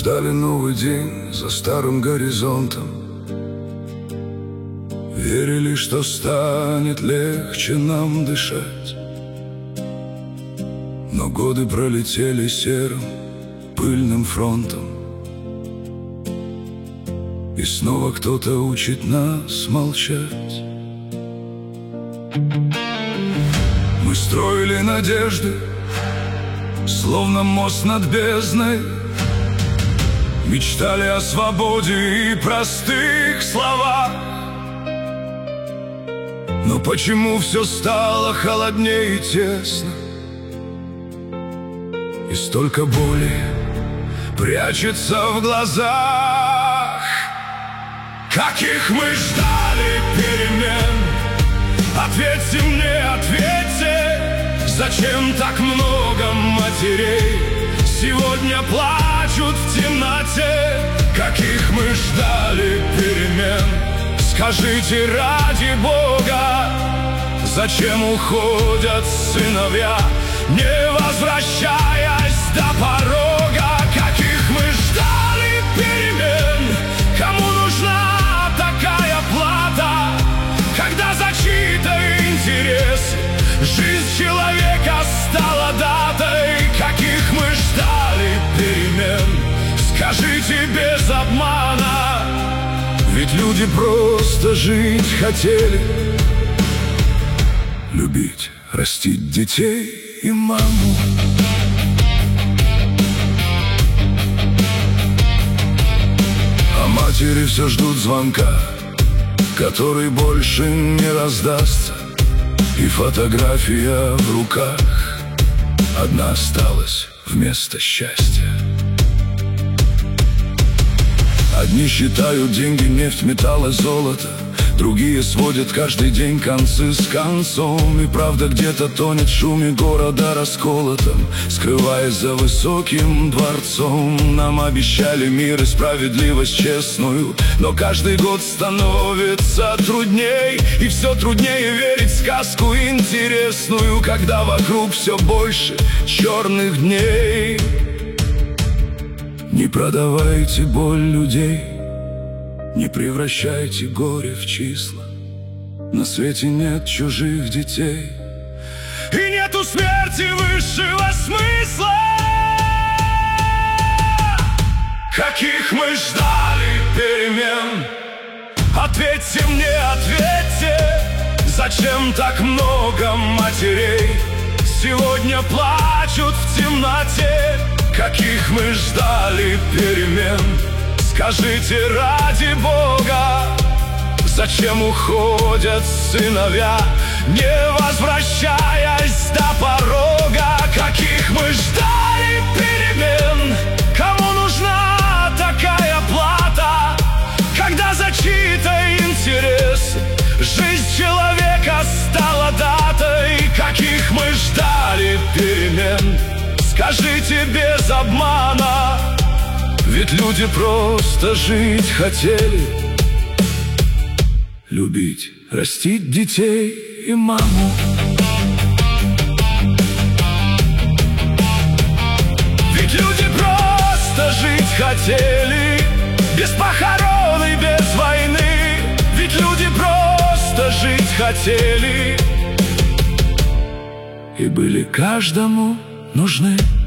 ждали новый день за старым горизонтом, верили, что станет легче нам дышать. Но годы пролетели серым, пыльным фронтом, и снова кто-то учит нас молчать. Мы строили надежды, словно мост над бездной, мечтали о свободе и простых словах. Но почему все стало холоднее и тесно, и столько боли прячется в глазах? Каких мы ждали перемен? Ответьте мне, ответьте, зачем так много матерей сегодня плачут в темноте? Каких мы ждали перемен? Скажите ради Бога, зачем уходят сыновья, не возвращаясь до порога? Каких мы ждали перемен? Кому нужна такая плата, когда за чьи-то интересы жизнь человека стала датой? Каких мы ждали перемен? Скажите без обмана, ведь люди просто жить хотели, любить, растить детей и маму. А матери все ждут звонка, который больше не раздастся, и фотография в руках одна осталась вместо счастья. Одни считают деньги, нефть, металл и золото, другие сводят каждый день концы с концом. И правда где-то тонет в шуме города расколотом, скрываясь за высоким дворцом. Нам обещали мир и справедливость честную, но каждый год становится трудней, и все труднее верить в сказку интересную, когда вокруг все больше черных дней. Не продавайте боль людей, не превращайте горе в числа. На свете нет чужих детей, и нету смерти высшего смысла. Каких мы ждали перемен? Ответьте мне, ответьте, зачем так много матерей сегодня плачут в темноте? Каких мы ждали перемен? Скажите ради Бога, зачем уходят сыновья, не возвращаясь до порога? Каких мы ждали перемен? Кому нужна такая плата, когда за чьи-то интересы жизнь человека стала датой? Каких мы ждали перемен? Скажите без обмана, ведь люди просто жить хотели, любить, растить детей и маму. Ведь люди просто жить хотели, без похорон и без войны. Ведь люди просто жить хотели, и были каждому нужны.